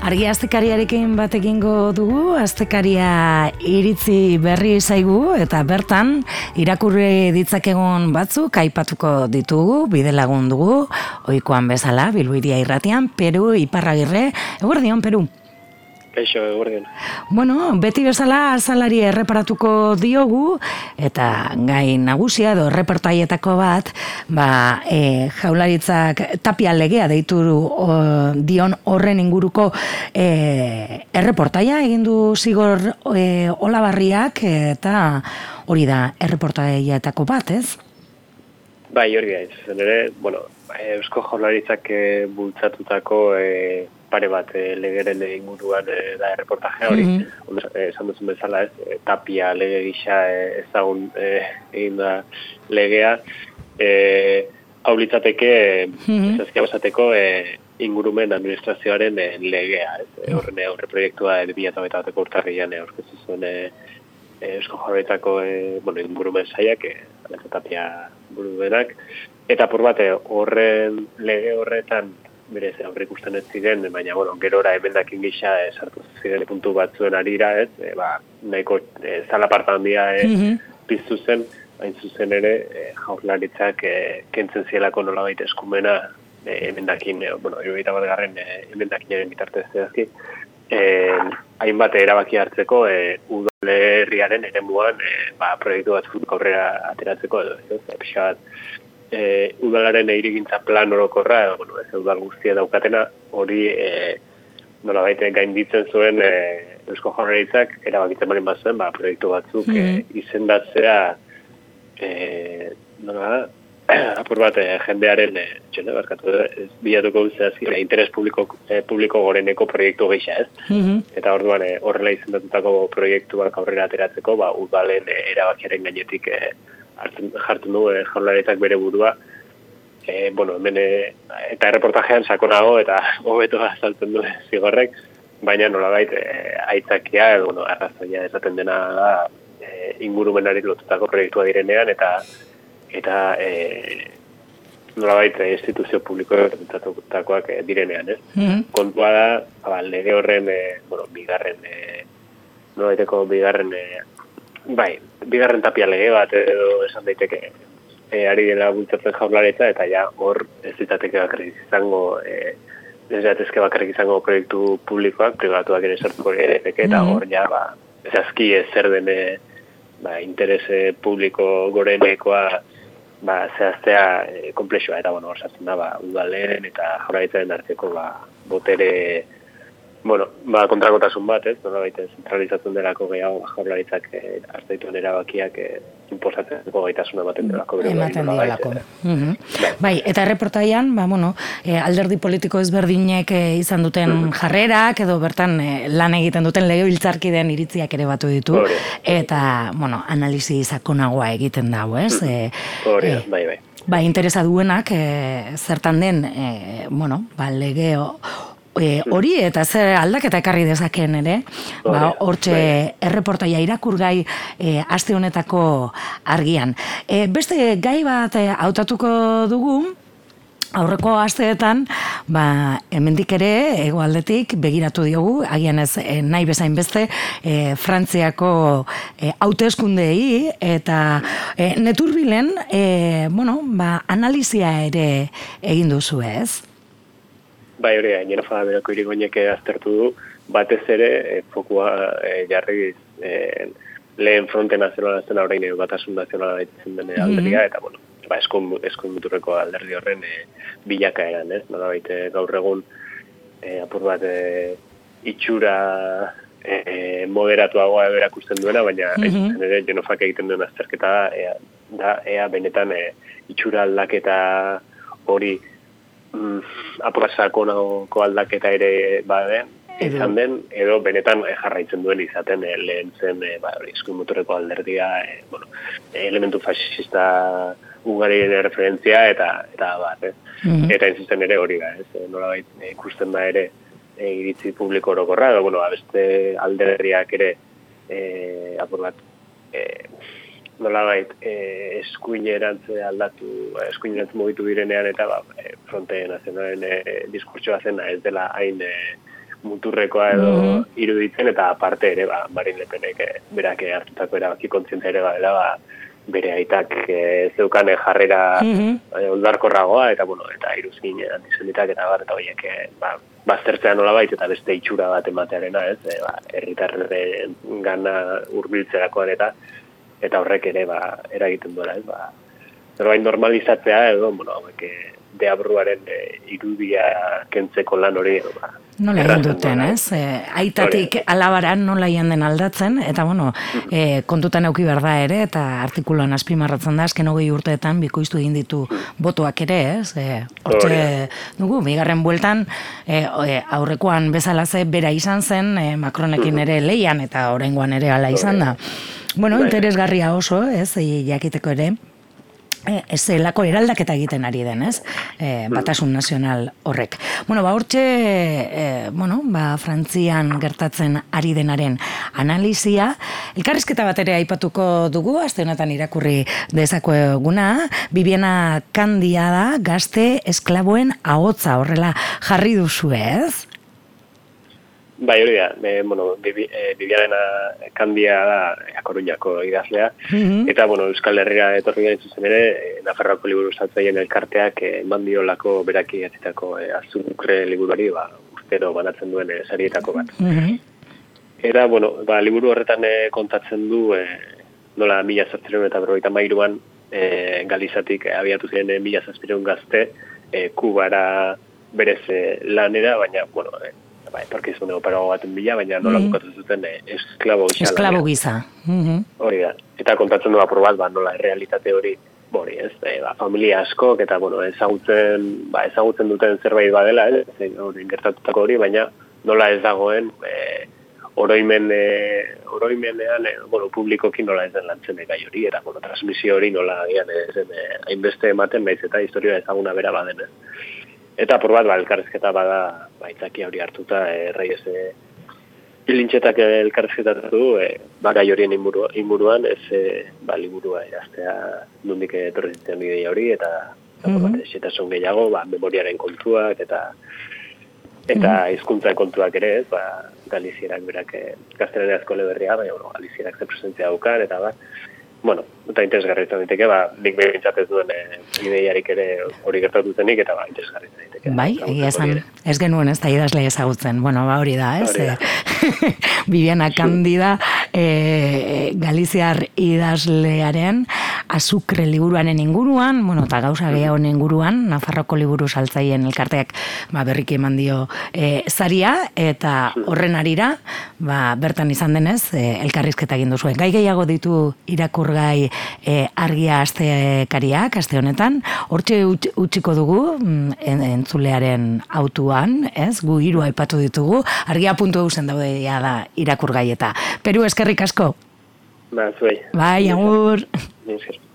Argi astekariarekin bat egingo dugu, astekaria iritzi berri zaigu eta bertan irakurri ditzakegun batzuk aipatuko ditugu, bidelagun dugu, ohikoan bezala, Bilbo Hiria Irratian, Peru Iparragirre, eguerdion Peru. Kaixo, eguerdion. Bueno, beti bezala azalari erreparatuko diogu, eta gai nagusia edo erreportaietako bat, Jaurlaritzak Tapia legea deitu dion horren inguruko erreportaia egin du Zigor Olabarriak, eta hori da erreportaietako bat, ez? Bai, hori da, izan ere, Eusko Jaurlaritzak bultzatutako pare bat legeren inguruan da erreportajea hori, esan duzun bezala ez, Tapia lege gisa ezagun egin da legea, hau litzateke, ezazkia basateko ingurumen administrazioaren legea, horren aurre proiektua 2021ko urtarrian aurkeztu zuen Eusko Jaurlaritzako ingurumen sailak, Tapia buru denak, eta por bat horren lege horretan berez aurre ikusten ez ziren, baina gerora emendakin gisa sartu ziren puntu batzuen arira, ez, nahiko zalaparta handia piztu zen, hain zuzen ere Jaurlaritzak kentzen zielako nolabait eskumena emendakin, 21. Emendakinaren bitartez zehazki, hainbat erabaki hartzeko udalerriaren eremuan proiektu batzuk aurrera ateratzeko edo, pixka bat, udalaren hirigintza plan orokorra, ez udal guztia daukatena, hori nolabait gainditzen zuen Eusko Jaurlaritzak erabakitzen baldin bazuen, proiektu batzuk izendatzea apur bat jendearen bilatuko zehazki interes publiko goreneko proiektu gisa, ez? Eta orduan horrela izendatutako proiektuak aurrera ateratzeko, udalen erabakiaren gainetik jartzen du Jaurlaritzak bere burua, hemen eta erreportajean sakonago eta hobeto azaltzen du Zigorrek, baina nolabait aitzakia edo arrazoia esaten dena da ingurumenari lotutako proiektua direnean eta nolabait instituzio publiko erretatutakoak direnean, ez? Kontua da, lege horren bigarren Tapia lege bat edo esan daiteke ari dela bultzatzen Jaurlaritza, eta ja hor ez ditzateke bakarrik izango proiektu publikoak, pribatuak ere sartuko daiteke, eta hor ja zehazki zer den interes publiko gorenekoa zehaztea komplexua, eta hor sartzen da udalen eta Jaurlaritzaren arteko botere kontrakotasun bat, ez? Nolabait zentralizatzen delako gehiago Jaurlaritzak hartzaituen erabakiak inposatzeko gaitasuna ematen delako. Ematen delako. Bai, eta erreportaian, alderdi politiko ezberdinek izan duten jarrerak, edo bertan lan egiten duten legebiltzarkideen iritziak ere batu ditu, eta, analisi sakonagoa egiten dago, ez? Hori, bai. Bai, interesa duenak, zertan den, lege hori eta zer aldaketa ekarri dezakeen ere, hortxe erreportaia irakurgai aste honetako argian. Beste gai bat hautatuko dugu, aurreko asteetan, hemendik ere, hegoaldetik begiratu diogu, agian ez nahi bezain beste, Frantziako hauteskundeei, eta Neturbilen, analizia ere egin duzu, ez? Bai, hori, Jennifer Berako Irigoinek aztertu du, batez ere, fokua jarri lehen fronte nazionala zen orain batasun nazionala daitezen den alderdia, eta, eskuin muturreko alderdi horren bilakaeran, ez? Nolabait gaur egun apur bat itxura moderatuagoa erakusten duena, baina ere Jenofak egiten duen azterketa da ea benetan itxura aldaketa hori apurasako aldaketa ere izan den, edo benetan jarraitzen duen izaten lehen zen eskuin muturreko alderdia, elementu fascista Ungariaren referentzia eta bat, ez? Eta inzuzen ere hori da, ez? Nolabait ikusten da ere iritzi publiko orokorra, edo, beste alderdiak ere apur bat nolabait eskuinerantz mugitu direnean eta fronte nazionalen diskurtsoa zena ez dela hain muturrekoa edo iruditzen, eta aparte ere, Marine Le Penek berak hartutako erabaki kontzientzia ere badela, bere aitak zeukan jarrera oldarkorragoa, eta eta iruzkin antisemitak eta eta horiek baztertzea nolabait eta beste itxura bat ematearena, ez? Herritarren gana hurbiltzerakoan eta horrek ere eragiten duela, ez? Zerbait normalizatzea edo, hauek deabruaren irudia kentzeko lan hori nola egin duten, ez? Aitatik alabaran nola egin den aldatzen, eta kontutan euki behar da ere, eta artikuluan azpimarratzen da, azken 20 urteetan bikoiztu egin ditu botoak ere, ez? Hortxe dugu, bigarren bueltan, aurrekoan bezalaze bera izan zen, Macronekin ere leian, eta oraingoan ere ala izan da. Interesgarria oso, ez? Jakiteko ere. Zelako eraldaketa egiten ari den, ez? Batasun nazional horrek. Hortxe, Frantzian gertatzen ari denaren analizia, elkarrizketa bat ere aipatuko dugu, aste honetan irakurri dezako eguna, Bibiana Candia da, gazte esklaboen ahotsa, horrela jarri duzu, ez? Bai, hori da, Bibiana Candia da Coruñako idazlea, eta Euskal Herria etorri gain zuzen ere, Nafarroako liburu saltzaileen elkarteak eman diolako beraki idatzitako Azukre liburuari urtero banatzen duen sarietako bat. Era, liburu horretan kontatzen du nola 1753an Galizatik abiatu ziren 1700 gazte Kubara berez lanera, baina, etorkizun operago baten bila, baina nola bukatu zuten esklabo gisa. Esklabo gisa. Hori da. Eta kontatzen du apur bat, nola realitate hori, familia askok, eta ezagutzen duten zerbait badela, gertatutako hori, baina nola ez dagoen oroimenean, publikoki nola ez den lantzen gai hori, eta transmisio hori nola ez den hainbeste ematen, naiz eta historia ezaguna bera baden. Eta apur bat, elkarrizketa bada, itzaki hori hartuta, Reyes Pilintxetak elkarrizketa du, gai horien inguruan, ez liburua idaztea nondik etorri zitzen ideia hori, eta xetasun gehiago, memoriaren kontuak, eta hizkuntza kontuak ere, ez, Galizierak berak gaztelaniazko eleberria, Galizierak ze presentzia daukan, eta eta interesgarri izan daiteke, nik behintzatez duen ideiarik ere hori gertatuzenik, eta interesgarri izan daiteke. Bai, ez genuen ez da idazle ezagutzen, hori da, ez? Bibiana Candida, Galiziar idazlearen Azukre liburuaren inguruan, eta gauza gehiagoen inguruan, Nafarroko liburu saltzaileen elkarteak berriki eman dio zaria, eta horren arira, bertan izan denez, elkarrizketa egin duzuen. Gai gehiago ditu irakurgai argia astekariak, aste honetan, hortxe utziko dugu, entzulearen autuan, ez? Gu 3 aipatu ditugu, argia.eu zen daude da irakurgai eta. Peru, eskerrik asko. Zuei. Bai, agur.